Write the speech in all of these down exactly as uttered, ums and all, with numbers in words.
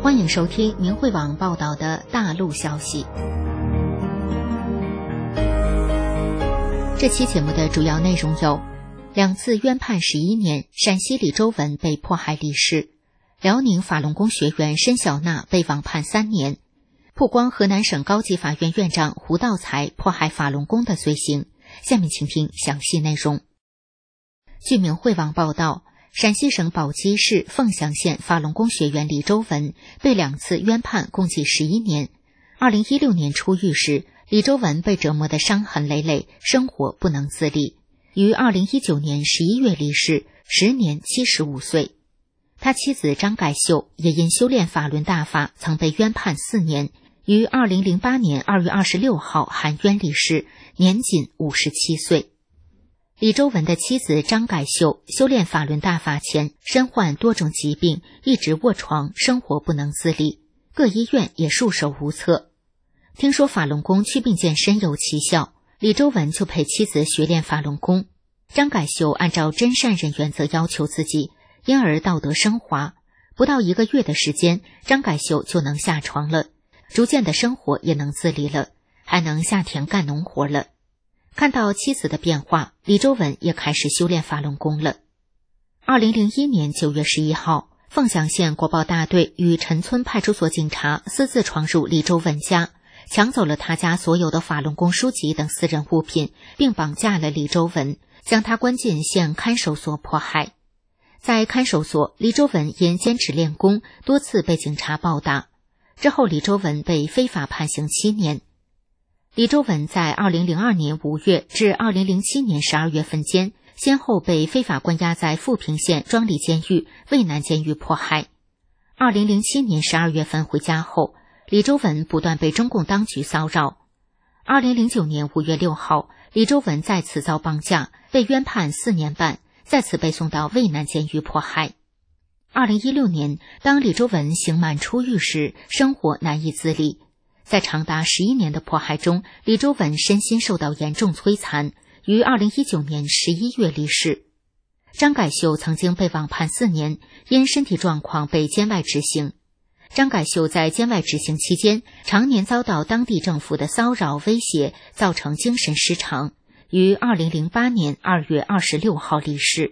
欢迎收听明慧网报道的大陆消息。这期节目的主要内容有：两次冤判十一年，陕西李周文被迫害离世；辽宁法轮功学员申小娜被网判三年；曝光河南省高级法院院长胡道才迫害法轮功的罪行。下面请听详细内容。据明慧网报道，陕西省宝鸡市凤翔县法轮功学员李周文被两次冤判，共计十一年。二零一六年出狱时，李周文被折磨得伤痕累累，生活不能自理，于二零一九年十一月离世，时年七十五岁。他妻子张改秀也因修炼法轮大法曾被冤判四年，于二零零八年二月二十六号含冤离世，年仅五十七岁。李周文的妻子张改秀修炼法轮大法前身患多种疾病，一直卧床，生活不能自理，各医院也束手无策。听说法轮功祛病健身有奇效，李周文就陪妻子学练法轮功。张改秀按照真善人原则要求自己，因而道德升华。不到一个月的时间，张改秀就能下床了，逐渐的生活也能自理了，还能下田干农活了。看到妻子的变化，李周文也开始修炼法轮功了。二零零一年九月十一号，凤翔县国保大队与陈村派出所警察私自闯入李周文家，抢走了他家所有的法轮功书籍等私人物品，并绑架了李周文，将他关进县看守所迫害。在看守所，李周文因坚持练功，多次被警察暴打。之后，李周文被非法判刑七年。李周文在二零零二年五月至二零零七年十二月份间，先后被非法关押在富平县庄里监狱、渭南监狱迫害。二零零七年十二月份回家后，李周文不断被中共当局骚扰。二零零九年五月六号，李周文再次遭绑架，被冤判四年半，再次被送到渭南监狱迫害。二零一六年，当李周文刑满出狱时，生活难以自理。在长达十一年的迫害中，李周文身心受到严重摧残，于二零一九年十一月离世。张改秀曾经被网判四年，因身体状况被监外执行。张改秀在监外执行期间，常年遭到当地政府的骚扰威胁，造成精神失常，于二零零八年二月二十六号离世。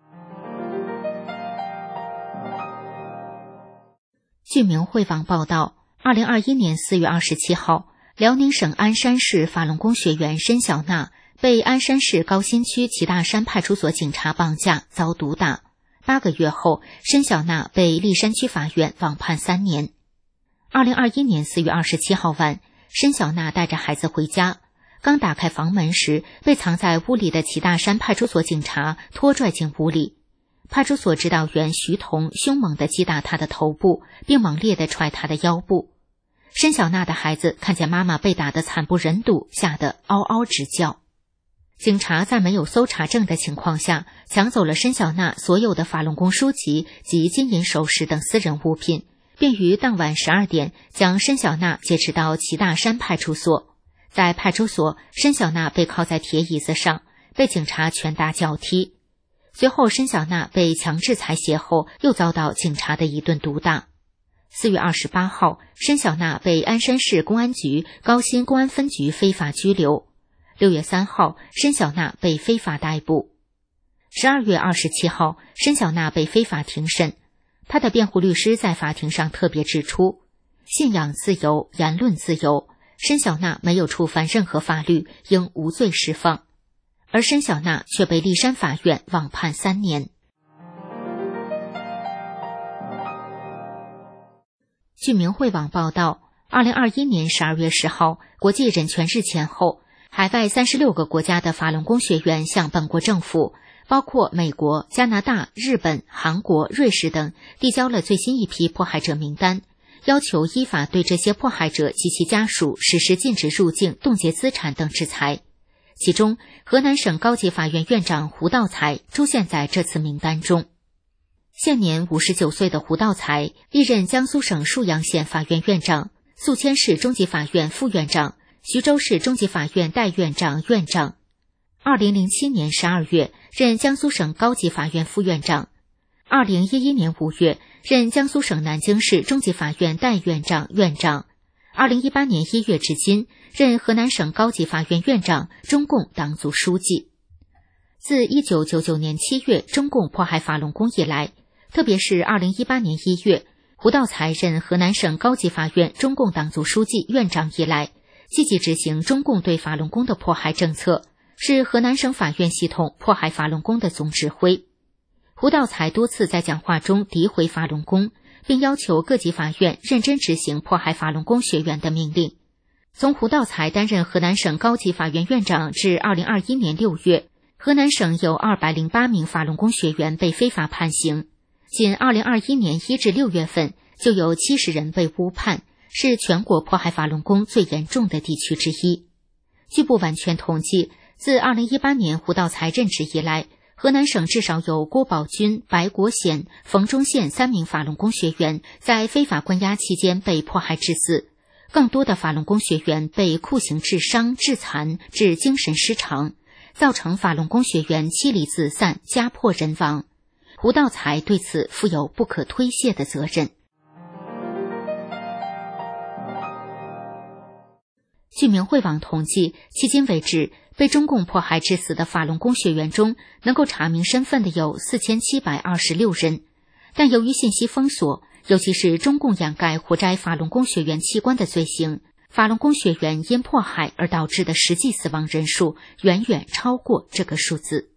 据明慧网报道，二零二一年四月二十七号，辽宁省鞍山市法轮功学员申小娜被鞍山市高新区齐大山派出所警察绑架，遭毒打。八个月后，申小娜被栗山区法院网判三年。二零二一年四月二十七号晚，申小娜带着孩子回家，刚打开房门时，被藏在屋里的齐大山派出所警察拖拽进屋里。派出所指导员徐彤凶猛地击打他的头部，并猛烈地踹他的腰部。申小娜的孩子看见妈妈被打得惨不忍睹，吓得嗷嗷直叫。警察在没有搜查证的情况下，抢走了申小娜所有的法轮功书籍及金银首饰等私人物品，并于当晚十二点将申小娜劫持到齐大山派出所。在派出所，申小娜被铐在铁椅子上，被警察拳打脚踢。随后，申小娜被强制裁鞋后，又遭到警察的一顿毒打。四月二十八号，申小娜被鞍山市公安局高新公安分局非法拘留。六月三号，申小娜被非法逮捕。十二月二十七号，申小娜被非法庭审。她的辩护律师在法庭上特别指出，信仰自由、言论自由，申小娜没有触犯任何法律，应无罪释放。而申小娜却被栗山法院网判三年。据明慧网报道，二零二一年十二月十号，国际人权日前后，海外三十六个国家的法轮功学员向本国政府，包括美国、加拿大、日本、韩国、瑞士等，递交了最新一批迫害者名单，要求依法对这些迫害者及其家属实施禁止入境、冻结资产等制裁。其中，河南省高级法院院长胡道才出现在这次名单中。现年五十九岁的胡道才历任江苏省沭阳县法院院长、宿迁市中级法院副院长、徐州市中级法院代院长、院长。二零零七年十二月任江苏省高级法院副院长。二零一一年五月任江苏省南京市中级法院代院长、院长。二零一八年一月至今，任河南省高级法院院长、中共党组书记。自一九九九年七月中共迫害法轮功以来，特别是二零一八年一月，胡道才任河南省高级法院中共党组书记、院长以来，积极执行中共对法轮功的迫害政策，是河南省法院系统迫害法轮功的总指挥。胡道才多次在讲话中诋毁法轮功，并要求各级法院认真执行迫害法轮功学员的命令。从胡道才担任河南省高级法院院长至二零二一年六月，河南省有二百零八名法轮功学员被非法判刑，仅二零二一年一至六月份就有七十人被误判，是全国迫害法轮功最严重的地区之一。据不完全统计，自二零一八年胡道才任职以来，河南省至少有郭宝军、白国显、冯忠宪三名法轮功学员在非法关押期间被迫害致死，更多的法轮功学员被酷刑致伤、致残、致精神失常，造成法轮功学员妻离子散、家破人亡。胡道才对此负有不可推卸的责任。据明慧网统计，迄今为止，被中共迫害致死的法轮功学员中，能够查明身份的有四千七百二十六人。但由于信息封锁，尤其是中共掩盖活摘法轮功学员器官的罪行，法轮功学员因迫害而导致的实际死亡人数远远超过这个数字。